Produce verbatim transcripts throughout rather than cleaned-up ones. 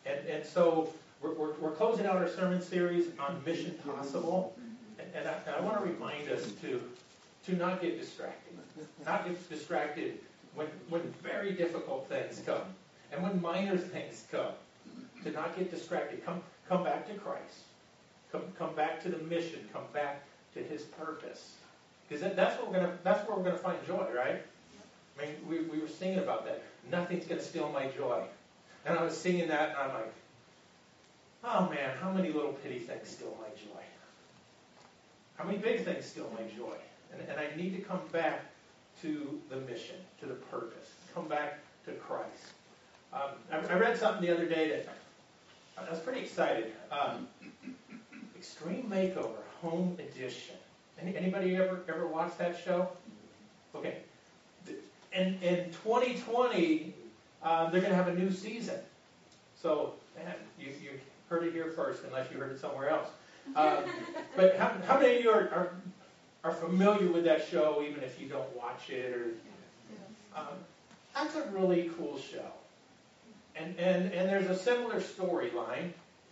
And, and so we're, we're, we're closing out our sermon series on Mission Possible. And, and I, and I want to remind us to, to not get distracted. Not get distracted when, when very difficult things come. And when minor things come. To not get distracted. Come, come back to Christ. Come, come back to the mission. Come back to His purpose. Because that, that's what we're gonna. That's where we're gonna find joy, right? I mean, we, we were singing about that. Nothing's gonna steal my joy. And I was singing that, and I'm like, oh man, how many little petty things steal my joy? How many big things steal my joy? And, and I need to come back to the mission, to the purpose. Come back to Christ. Um, I, I read something the other day that I was pretty excited. Um, Extreme Makeover, Home Edition. Any, anybody ever ever watched that show? Okay. In, in twenty twenty, uh, they're going to have a new season. So, man, you, you heard it here first, unless you heard it somewhere else. Um, but how, how many of you are, are are familiar with that show, even if you don't watch it? Or um, that's a really cool show. And and and there's a similar storyline.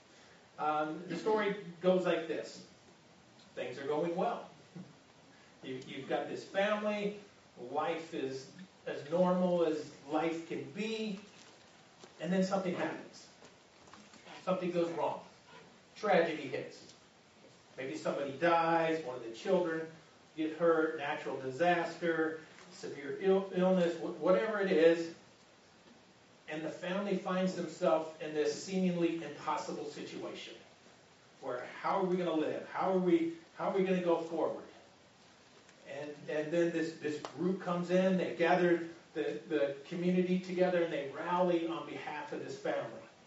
Um, the story goes like this. Things are going well. You, you've got this family. Life is as normal as life can be. And then something happens. Something goes wrong. Tragedy hits. Maybe somebody dies. One of the children get hurt. Natural disaster. Severe Ill, illness. Whatever it is. And the family finds themselves in this seemingly impossible situation. Where how are we going to live? How are we how are we going to go forward? And and then this, this group comes in, they gather the, the community together and they rally on behalf of this family.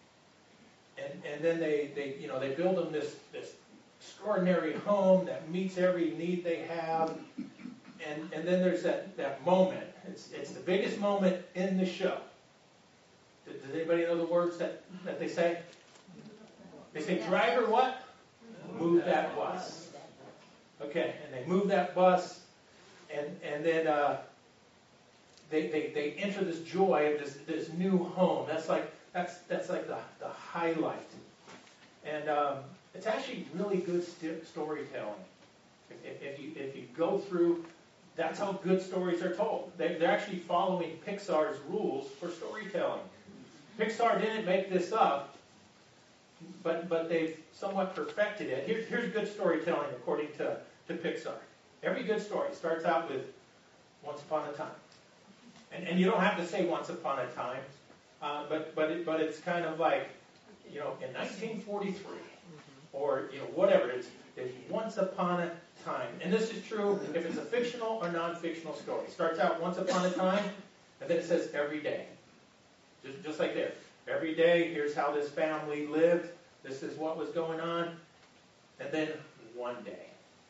And and then they, they you know they build them this, this extraordinary home that meets every need they have. And and then there's that, that moment. It's it's the biggest moment in the show. Does anybody know the words that, that they say? They say, driver what? Move that bus. Okay, and they move that bus, and and then uh, they, they they enter this joy of this this new home. That's like that's that's like the the highlight, and um, it's actually really good st- storytelling. If, if you if you go through, that's how good stories are told. They, they're actually following Pixar's rules for storytelling. Pixar didn't make this up, but but they've somewhat perfected it. Here's, here's good storytelling according to, to Pixar. Every good story starts out with once upon a time. And and you don't have to say once upon a time, uh, but but it, but it's kind of like, you know, in nineteen forty-three, or, you know, whatever. It's, it's once upon a time. And this is true if it's a fictional or non-fictional story. It starts out once upon a time, and then it says every day. Just, just like there. Every day, here's how this family lived. This is what was going on. And then one day.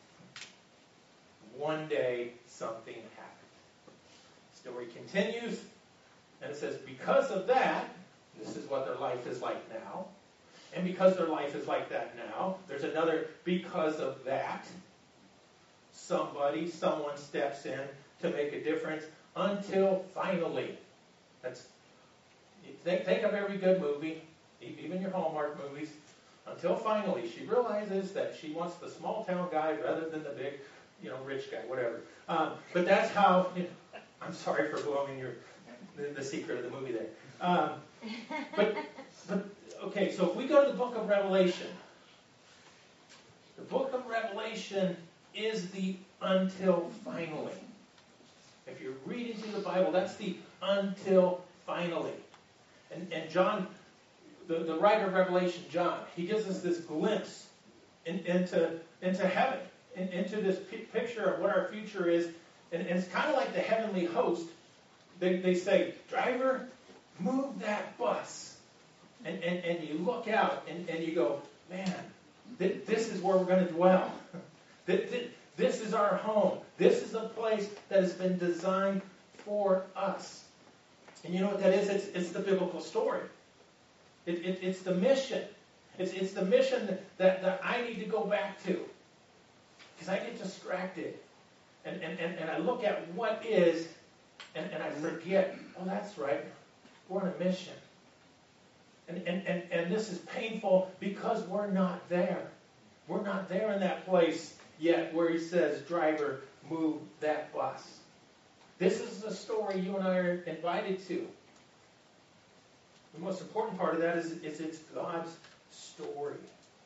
One day, something happened. The story continues. And it says, because of that, this is what their life is like now. And because their life is like that now, there's another because of that. Somebody, someone steps in to make a difference until finally. That's Think, think of every good movie, even your Hallmark movies, until finally she realizes that she wants the small town guy rather than the big, you know, rich guy, whatever. Um, but that's how, you know, I'm sorry for blowing your, the, the secret of the movie there. Um, but, but, okay, so if we go to the book of Revelation, the book of Revelation is the until finally. If you're reading through the Bible, that's the until finally. And, and John, the, the writer of Revelation, John, he gives us this glimpse in, into, into heaven, in, into this p- picture of what our future is. And, and it's kind of like the heavenly host. They, they say, driver, move that bus. And, and, and you look out and, and you go, man, th- this is where we're going to dwell. th- th- this is our home. This is a place that has been designed for us. And you know what that is? It's, it's the biblical story. It, it, it's the mission. It's, it's the mission that, that I need to go back to. Because I get distracted. And, and, and, and I look at what is, and, and I forget, oh, that's right. We're on a mission. And, and, and, and this is painful because we're not there. We're not there in that place yet where he says, driver, move that bus. This is the story you and I are invited to. The most important part of that is, is it's God's story.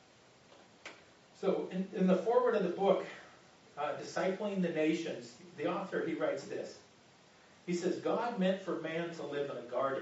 So in, in the foreword of the book, uh, Discipling the Nations, the author, he writes this. He says, God meant for man to live in a garden.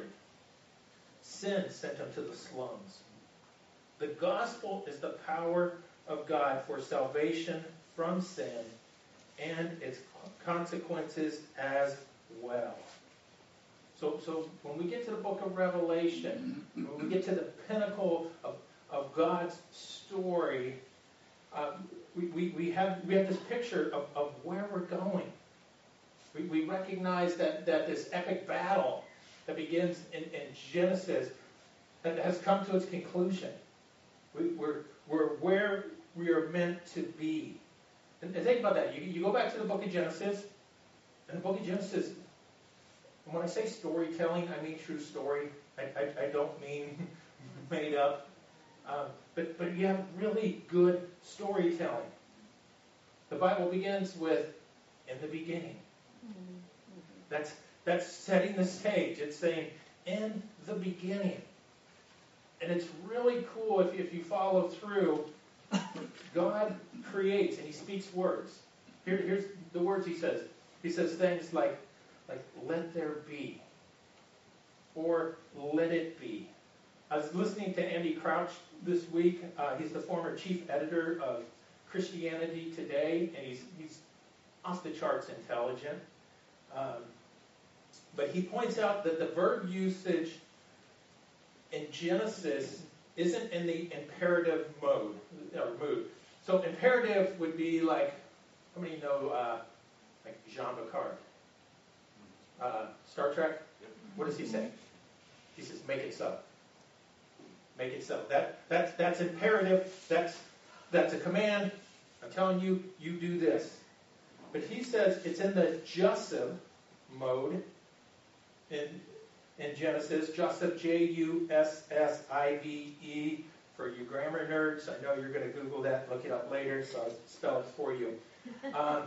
Sin sent him to the slums. The gospel is the power of God for salvation from sin and its consequences as well. So, so when we get to the book of Revelation, when we get to the pinnacle of, of God's story, uh, we, we, we, have, we have this picture of, of where we're going. We, we recognize that, that this epic battle that begins in, in Genesis that has come to its conclusion. We, we're, we're where we are meant to be. And, and think about that. You, you go back to the book of Genesis, and the book of Genesis, and when I say storytelling, I mean true story. I, I, I don't mean made up. Um, but, but you have really good storytelling. The Bible begins with, in the beginning. That's, that's setting the stage. It's saying, in the beginning. And it's really cool if, if you follow through. God creates and he speaks words. Here, here's the words he says. He says things like, like, let there be. Or let it be. I was listening to Andy Crouch this week. Uh, he's the former chief editor of Christianity Today, and he's, he's off the charts intelligent. Um, but he points out that the verb usage in Genesis isn't in the imperative mode or mood. So imperative would be like, how many know uh, like Jean Picard? Uh, Star Trek? What does he say? He says, make it so. Make it so. That, that's, that's imperative. That's, that's a command. I'm telling you, you do this. But he says it's in the jussive mode in, in Genesis. Jussive, J U S S I V E. For you grammar nerds, I know you're going to Google that, look it up later, so I'll spell it for you. Um,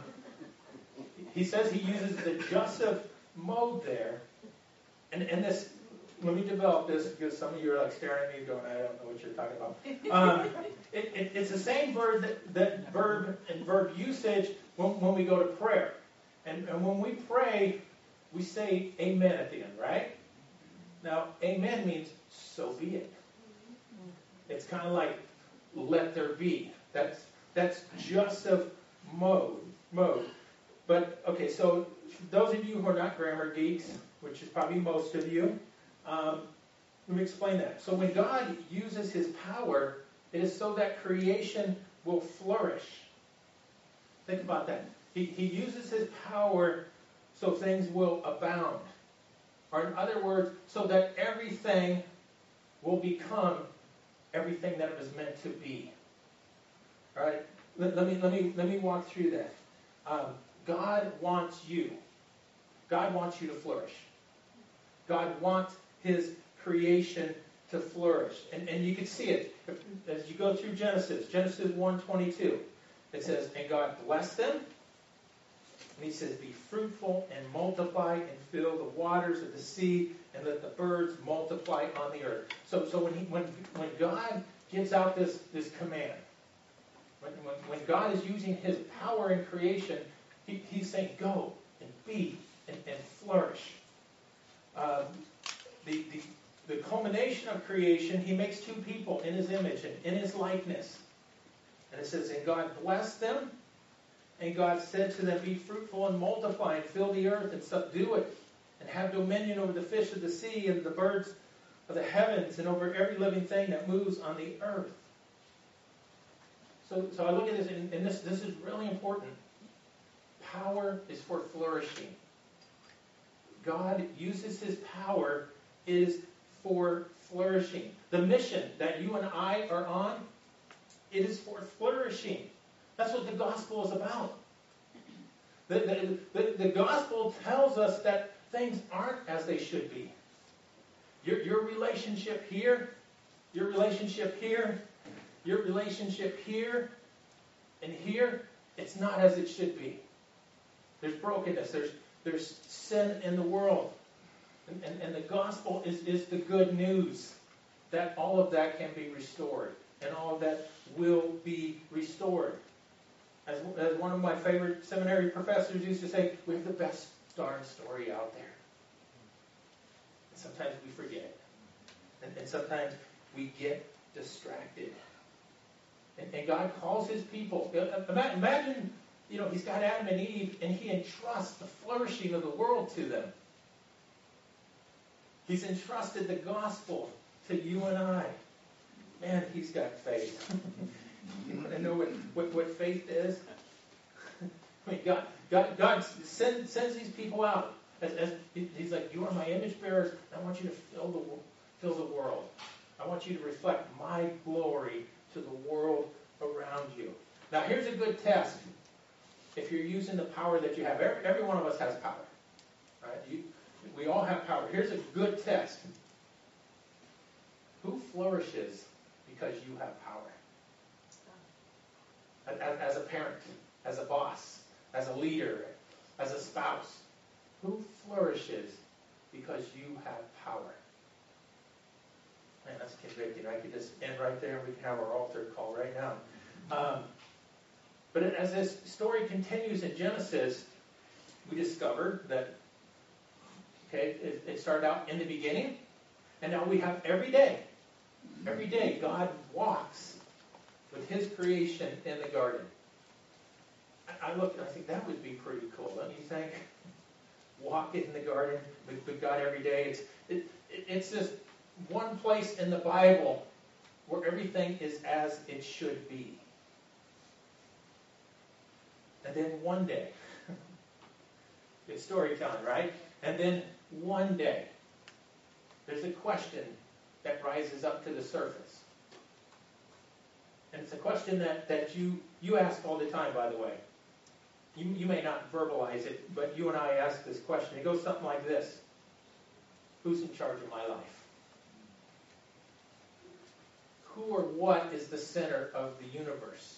he says he uses the jussive mode there. And, and this, let me develop this because some of you are like staring at me going, I don't know what you're talking about. Um, it, it, it's the same verb that, that verb and verb usage when, when we go to prayer. And, and when we pray, we say amen at the end, right? Now, amen means so be it. It's kind of like let there be. That's that's jussive mode mode. But okay, so those of you who are not grammar geeks, which is probably most of you, um, let me explain that. So when God uses his power, it is so that creation will flourish. Think about that. He, he uses his power so things will abound. Or in other words, so that everything will become everything that it was meant to be. All right? Let, let, me, let, me, let me walk through that. Um, God wants you. God wants you to flourish. God wants his creation to flourish. And, and you can see it as you go through Genesis. Genesis one twenty-two. It says, and God blessed them. And he says, be fruitful and multiply and fill the waters of the sea and let the birds multiply on the earth. So, so when, he, when, when God gives out this, this command, when, when, when God is using his power in creation, he, he's saying, go and be and, and flourish. Um, the, the, the culmination of creation, he makes two people in his image and in his likeness. And it says, and God blessed them. And God said to them, be fruitful and multiply and fill the earth and subdue it and have dominion over the fish of the sea and the birds of the heavens and over every living thing that moves on the earth. So, so I look at this, and, and this, this is really important. Power is for flourishing. God uses his power is for flourishing. The mission that you and I are on, it is for flourishing. That's what the gospel is about. The, the, the, the gospel tells us that things aren't as they should be. Your, your relationship here Your relationship here, your relationship here, and here, it's not as it should be. There's brokenness. There's, there's sin in the world. And, and, and the gospel is, is the good news that all of that can be restored. And all of that will be restored. As, as one of my favorite seminary professors used to say, we have the best darn story out there. And sometimes we forget it. And, and sometimes we get distracted. And, and God calls his people. Imagine, you know, he's got Adam and Eve, and he entrusts the flourishing of the world to them. He's entrusted the gospel to you and I. Man, he's got faith. You want to know what, what, what faith is? I mean, God, God, God send, sends these people out. As, as, he's like, you are my image bearers. I want you to fill the, fill the world. I want you to reflect my glory to the world around you. Now, here's a good test. If you're using the power that you have, every, every one of us has power. Right? You, we all have power. Here's a good test. Who flourishes because you have power? As, as a parent, as a boss, as a leader, as a spouse. Who flourishes because you have power? Man, that's convicting. I could just end right there and we can have our altar call right now. Um, but as this story continues in Genesis, we discovered that, okay, it, it started out in the beginning, and now we have every day. Every day God walks with his creation in the garden. I, I look and I think that would be pretty cool, don't you think? Walk in the garden with, with God every day. It's, it, it, it's just one place in the Bible where everything is as it should be. And then one day, it's storytelling, right? And then one day, there's a question that rises up to the surface. And it's a question that, that you, you ask all the time, by the way. You, you may not verbalize it, but you and I ask this question. It goes something like this. Who's in charge of my life? Who or what is the center of the universe?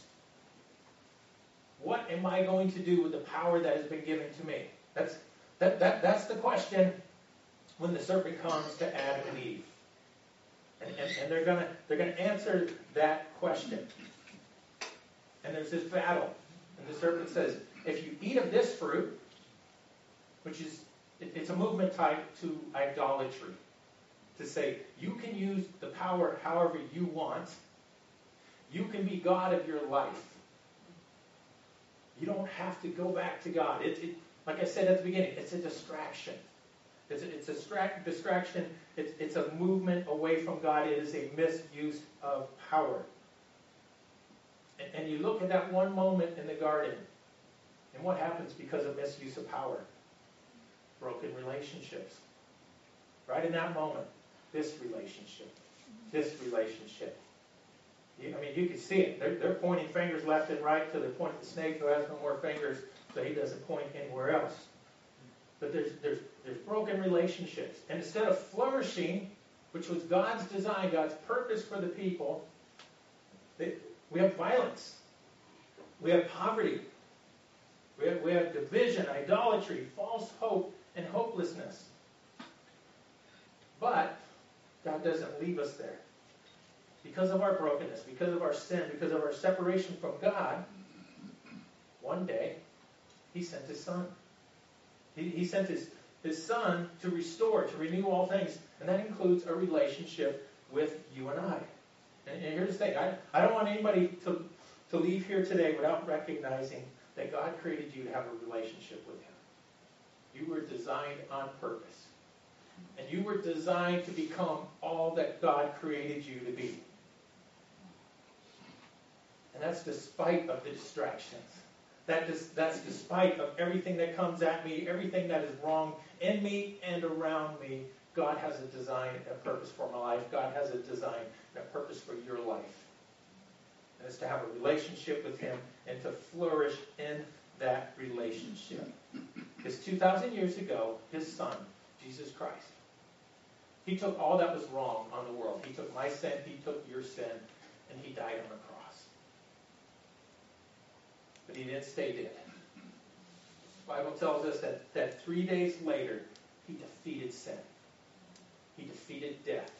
What am I going to do with the power that has been given to me? That's, that, that, that's the question when the serpent comes to Adam and Eve. And, and, and they're gonna they're gonna answer that question. And there's this battle. And the serpent says, if you eat of this fruit, which is it, it's a movement tied to idolatry, to say you can use the power however you want. You can be God of your life. You don't have to go back to God. It, it, like I said at the beginning, it's a distraction. It's a, it's a stra- distraction. It's, it's a movement away from God. It is a misuse of power. And, and you look at that one moment in the garden, and what happens because of misuse of power? Broken relationships. Right in that moment, this relationship, this relationship. You, I mean, you can see it. They're, they're pointing fingers left and right to the point of the snake who has no more fingers, so he doesn't point anywhere else. But there's, there's, there's broken relationships. And instead of flourishing, which was God's design, God's purpose for the people, they, we have violence. We have poverty. We have, we have division, idolatry, false hope, and hopelessness. But God doesn't leave us there. Because of our brokenness, because of our sin, because of our separation from God, one day, he sent his son. He, he sent his, his son to restore, to renew all things. And that includes a relationship with you and I. And, and here's the thing. I, I don't want anybody to, to leave here today without recognizing that God created you to have a relationship with him. You were designed on purpose. And you were designed to become all that God created you to be. And that's despite of the distractions. That is, that's despite of everything that comes at me, everything that is wrong in me and around me. God has a design and a purpose for my life. God has a design and a purpose for your life. And it's to have a relationship with him and to flourish in that relationship. Because two thousand years ago, his son, Jesus Christ, He took all that was wrong on the world. He took my sin, he took your sin, and he died on the cross. But he didn't stay dead. The Bible tells us that, that three days later, he defeated sin. He defeated death.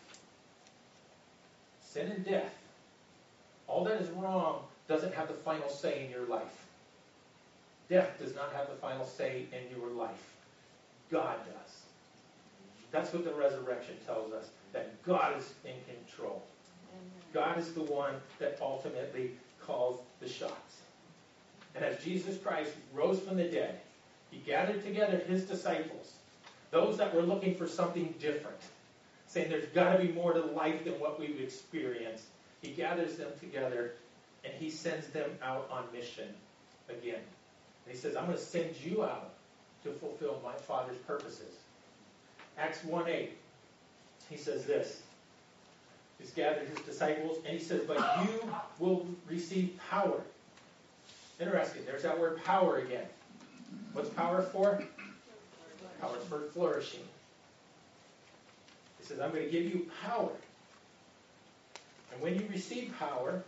Sin and death, all that is wrong, doesn't have the final say in your life. Death does not have the final say in your life. God does. That's what the resurrection tells us, that God is in control. God is the one that ultimately calls the shots. And as Jesus Christ rose from the dead, he gathered together his disciples, those that were looking for something different, saying there's got to be more to life than what we've experienced. He gathers them together and he sends them out on mission again. And he says, I'm going to send you out to fulfill my Father's purposes. Acts one eight, he says this. He's gathered his disciples and he says, but you will receive power. Interesting, there's that word power again. What's power for? Power for flourishing. He says, I'm going to give you power. And when you receive power,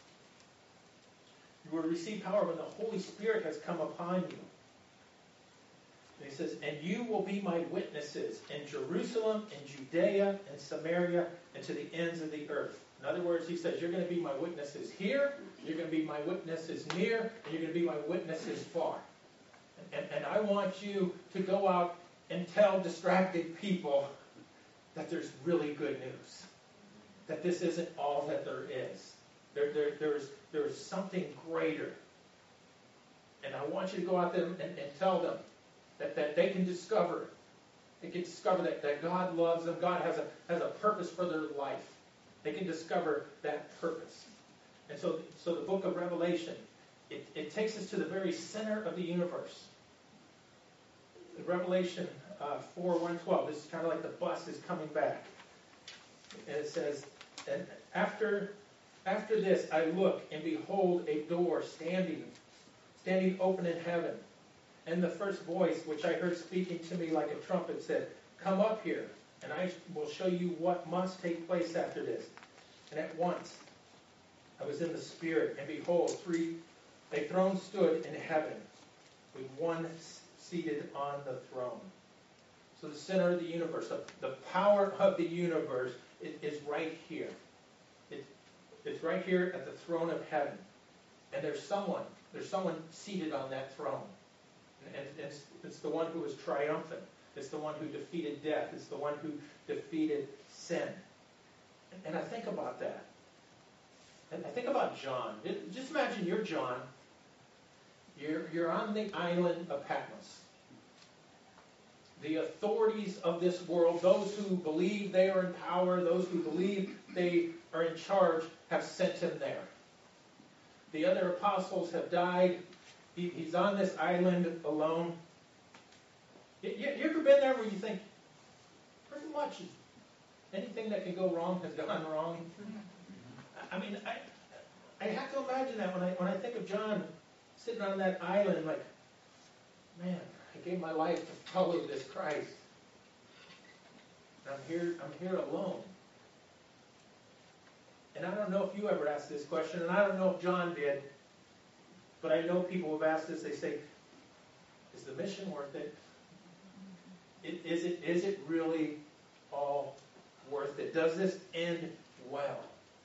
you will receive power when the Holy Spirit has come upon you. And he says, and you will be my witnesses in Jerusalem, in Judea, and Samaria, and to the ends of the earth. In other words, he says, you're going to be my witnesses here, you're going to be my witnesses near, and you're going to be my witnesses far. And, and I want you to go out and tell distracted people that there's really good news. That this isn't all that there is. There, there, there's, there's something greater. And I want you to go out there and, and tell them that, that they can discover, they can discover that, that God loves them, God has a, has a purpose for their life. They can discover that purpose. And so, so the book of Revelation, it, it takes us to the very center of the universe. In Revelation uh, four, one, twelve, this is kind of like the bus is coming back. And it says, and after, after this I look, and behold a door standing, standing open in heaven. And the first voice, which I heard speaking to me like a trumpet, said, come up here, and I will show you what must take place after this. And at once I was in the Spirit, and behold, three, a throne stood in heaven, with one seated on the throne. So the center of the universe, the, the power of the universe is, is right here. It, it's right here at the throne of heaven. And there's someone, there's someone seated on that throne. And it's, it's the one who was triumphant. It's the one who defeated death. It's the one who defeated sin. And, and I think about that. And I think about John. Just imagine you're John. You're, you're on the island of Patmos. The authorities of this world, those who believe they are in power, those who believe they are in charge, have sent him there. The other apostles have died. He, he's on this island alone. You, you ever been there where you think, pretty much anything that can go wrong has gone wrong? I mean, I, I have to imagine that when I when I think of John sitting on that island, like, man, I gave my life to follow this Christ. And I'm here, I'm here alone. And I don't know if you ever asked this question, and I don't know if John did, but I know people have asked this. They say, is the mission worth it? it is it is it really all worth it? Does this end well?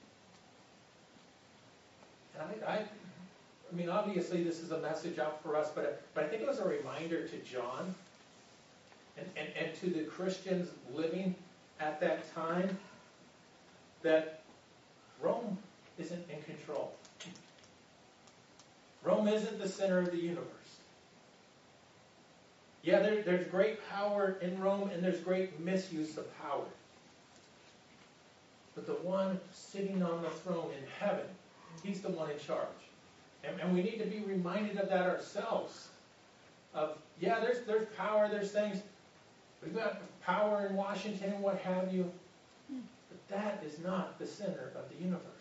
And I, I, I mean, obviously this is a message out for us, but, but I think it was a reminder to John and, and, and to the Christians living at that time that Rome isn't in control. Rome isn't the center of the universe. Yeah, there, there's great power in Rome and there's great misuse of power. But the one sitting on the throne in heaven, he's the one in charge. And, and we need to be reminded of that ourselves. Of, yeah, there's, there's power, there's things. We've got power in Washington and what have you. But that is not the center of the universe.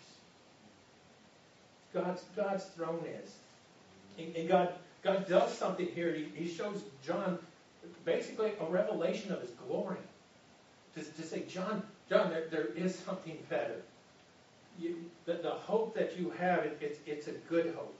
God's, God's throne is. And, and God, God does something here. He, he shows John basically a revelation of his glory. To to, to say, John, John, there, there is something better. You, the, the hope that you have, it, it's, it's a good hope.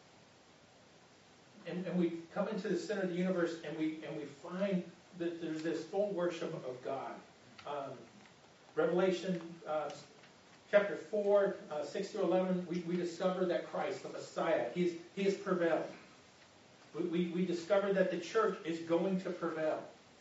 And, and we come into the center of the universe, and we and we find that there's this full worship of God. Um, Revelation uh, chapter four, uh, six through eleven, we, we discover that Christ, the Messiah, he's, he has prevailed. We, we, we discover that the church is going to prevail.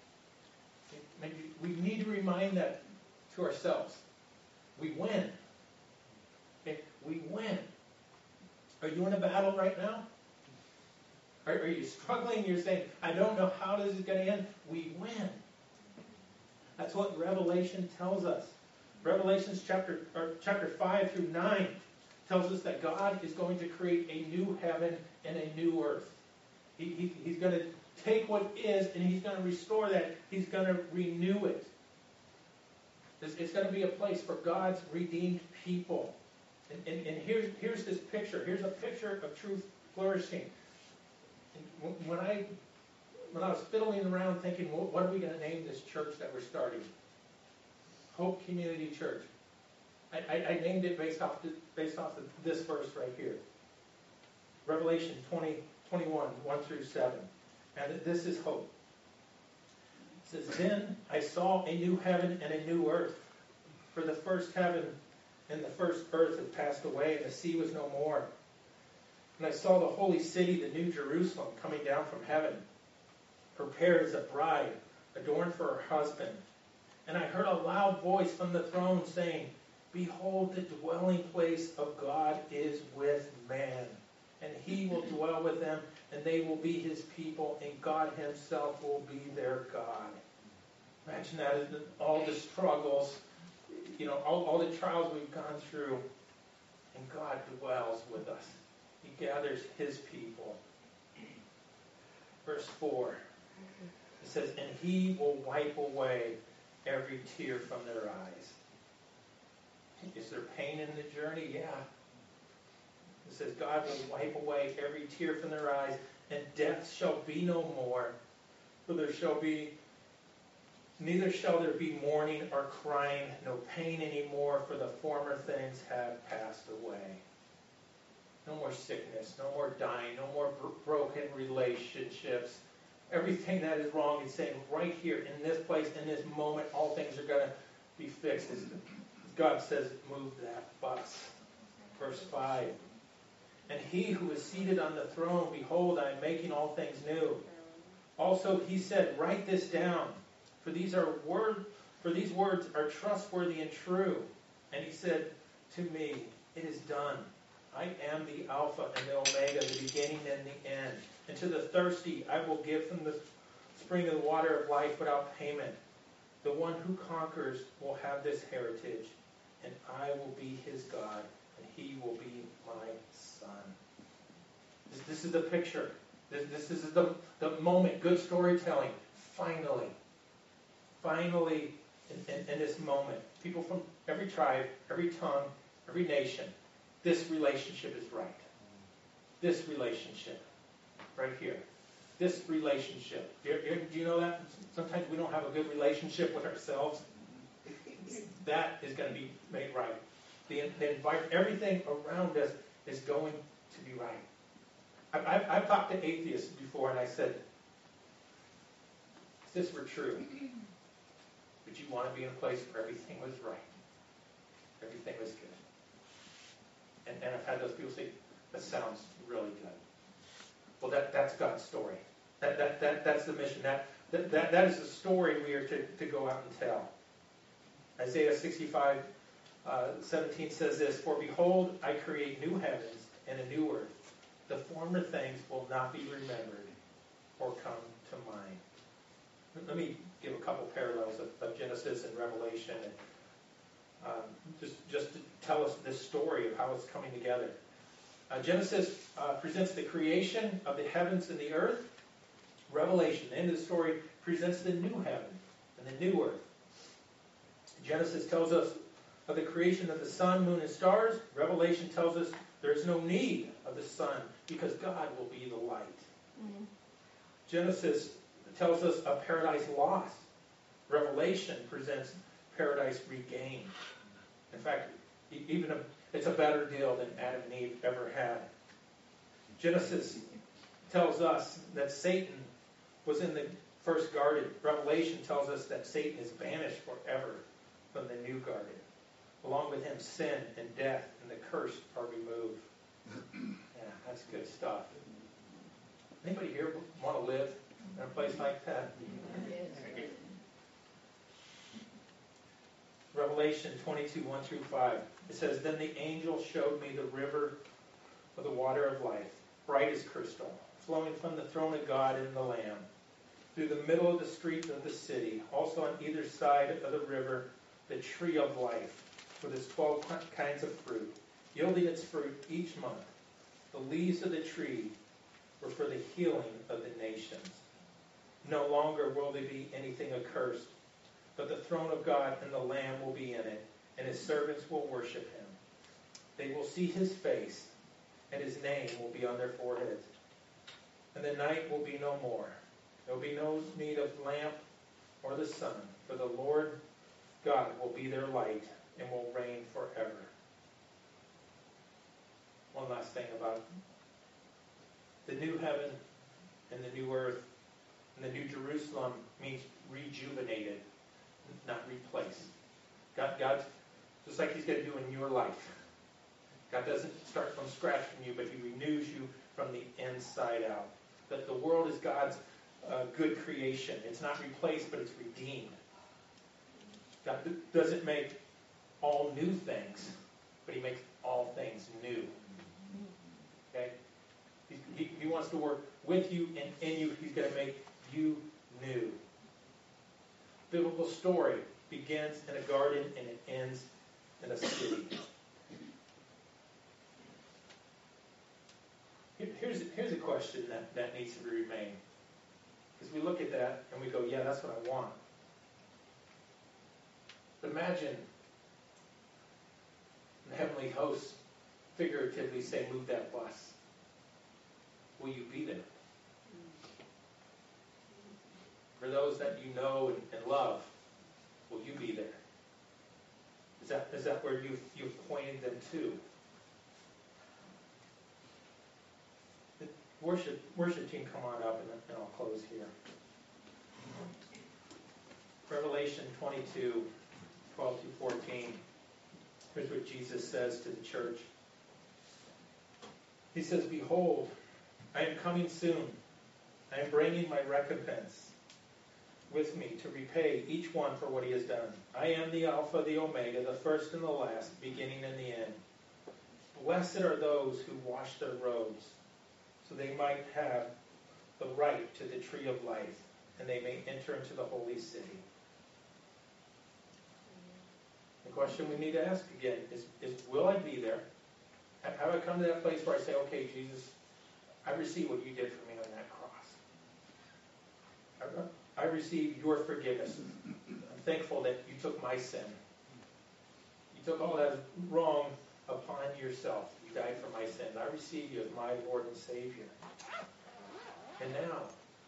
We need to remind that to ourselves. We win. Okay? We win. Are you in a battle right now? Are, are you struggling? You're saying, I don't know how this is going to end. We win. That's what Revelation tells us. Revelations chapter, or chapter five through nine tells us that God is going to create a new heaven and a new earth. He, he, he's going to take what is and he's going to restore that. He's going to renew it. It's, it's going to be a place for God's redeemed people. And, and, and here's, here's this picture. Here's a picture of truth flourishing. And when I when I was fiddling around thinking, what, what are we going to name this church that we're starting? Hope Community Church. I, I, I named it based off the, based off of this verse right here. Revelation twenty, twenty-one, one through seven. And this is hope. It says, Then I saw a new heaven and a new earth. For the first heaven and the first earth had passed away, and the sea was no more. And I saw the holy city, the new Jerusalem, coming down from heaven, prepared as a bride, adorned for her husband. And I heard a loud voice from the throne saying, Behold, the dwelling place of God is with man, and he will dwell with them, and they will be his people, and God himself will be their God. Imagine that, isn't it? All the struggles, you know, all, all the trials we've gone through, and God dwells with us. He gathers his people. Verse four, it says, And he will wipe away every tear from their eyes. Is there pain in the journey? Yeah. It says, God will wipe away every tear from their eyes, and death shall be no more. For there shall be, neither shall there be mourning or crying, no pain anymore, for the former things have passed away. No more sickness, no more dying, no more bro- broken relationships. Everything that is wrong is saying right here, in this place, in this moment, all things are going to be fixed. As God says, move that bus. Verse five. And he who is seated on the throne, behold, I am making all things new. Also he said, Write this down, for these are word, for these words are trustworthy and true. And he said to me, It is done. I am the Alpha and the Omega, the beginning and the end. And to the thirsty I will give from the spring of the water of life without payment. The one who conquers will have this heritage, and I will be his God, and he will be my son. This, this is the picture. This, this is the, the moment. Good storytelling. Finally. Finally, in, in, in this moment. People from every tribe, every tongue, every nation. This relationship is right. This relationship. Right here. This relationship. Do you, do you know that? Sometimes we don't have a good relationship with ourselves. That is going to be made right. The, the environment, everything around us is going to be right. I've, I've, I've talked to atheists before, and I said, if this were true, would you want to be in a place where everything was right? Everything was good. And, and I've had those people say, that sounds really good. Well, that, that's God's story. That, that, that, that's the mission. That, that, that, that is the story we are to, to go out and tell. Isaiah sixty-five, uh, seventeen says this, For behold, I create new heavens and a new earth. The former things will not be remembered or come to mind. Let me give a couple parallels of, of Genesis and Revelation, and um, just, just to tell us this story of how it's coming together. Uh, Genesis uh, presents the creation of the heavens and the earth. Revelation, the end of the story, presents the new heaven and the new earth. Genesis tells us of the creation of the sun, moon, and stars. Revelation tells us there is no need of the sun because God will be the light. Mm-hmm. Genesis tells us of paradise lost. Revelation presents paradise regained. In fact, e- even a, it's a better deal than Adam and Eve ever had. Genesis tells us that Satan was in the first garden. Revelation tells us that Satan is banished forever from the new garden. Along with him, sin and death and the curse are removed. Yeah, that's good stuff. Anybody here want to live in a place like that? Revelation twenty-two, one through five. It says, Then the angel showed me the river of the water of life, bright as crystal, flowing from the throne of God and the Lamb, through the middle of the street of the city. Also on either side of the river, the tree of life, with its twelve kinds of fruit, yielding its fruit each month. The leaves of the tree were for the healing of the nations. No longer will there be anything accursed, but the throne of God and the Lamb will be in it, and his servants will worship him. They will see his face, and his name will be on their foreheads. And the night will be no more. There will be no need of lamp or the sun, for the Lord God will be their light and will reign forever. One last thing about the new heaven and the new earth and the new Jerusalem means rejuvenated, not replaced. God, God, just like he's going to do in your life. God doesn't start from scratch from you, but he renews you from the inside out. That the world is God's uh, good creation. It's not replaced, but it's redeemed. God doesn't make all new things, but he makes all things new. Okay? He, he, he wants to work with you and in you. He's going to make you new. Biblical story begins in a garden and it ends in a city. Here's, here's a question that, that needs to remain. Because we look at that and we go, yeah, that's what I want. But imagine the heavenly hosts figuratively say, move that bus. Will you be there? For those that you know and, and love, will you be there? Is that, is that where you've, you've pointed them to? The worship, worship team, come on up and, and I'll close here. Revelation twenty-two, twelve through fourteen. Here's what Jesus says to the church. He says, Behold, I am coming soon. I am bringing my recompense with me to repay each one for what he has done. I am the Alpha, the Omega, the first and the last, beginning and the end. Blessed are those who wash their robes, so they might have the right to the tree of life, and they may enter into the holy city. The question we need to ask again is, is will I be there? Have I come to that place where I say, okay, Jesus, I receive what you did for me on that cross. I, I receive your forgiveness. I'm thankful that you took my sin. You took all that wrong upon yourself. You died for my sins. I receive you as my Lord and Savior. And now,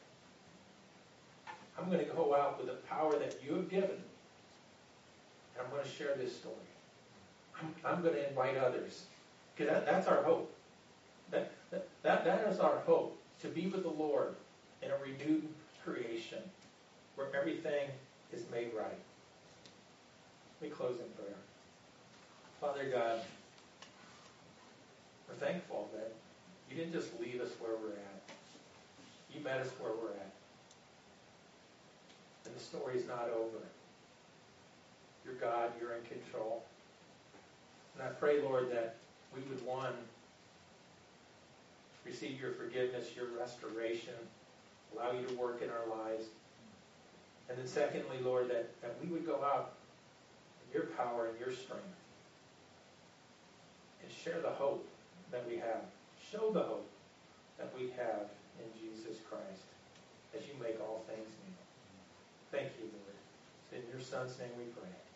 I'm going to go out with the power that you have given. And I'm going to share this story. I'm, I'm going to invite others. Because that, that's our hope. That, that, that, that is our hope. To be with the Lord in a renewed creation where everything is made right. Let me close in prayer. Father God, we're thankful that you didn't just leave us where we're at. You met us where we're at. And the story's not over. You're God, you're in control. And I pray, Lord, that we would, one, receive your forgiveness, your restoration, allow you to work in our lives. And then secondly, Lord, that, that we would go out in your power and your strength and share the hope that we have. Show the hope that we have in Jesus Christ as you make all things new. Thank you, Lord. In your Son's name we pray.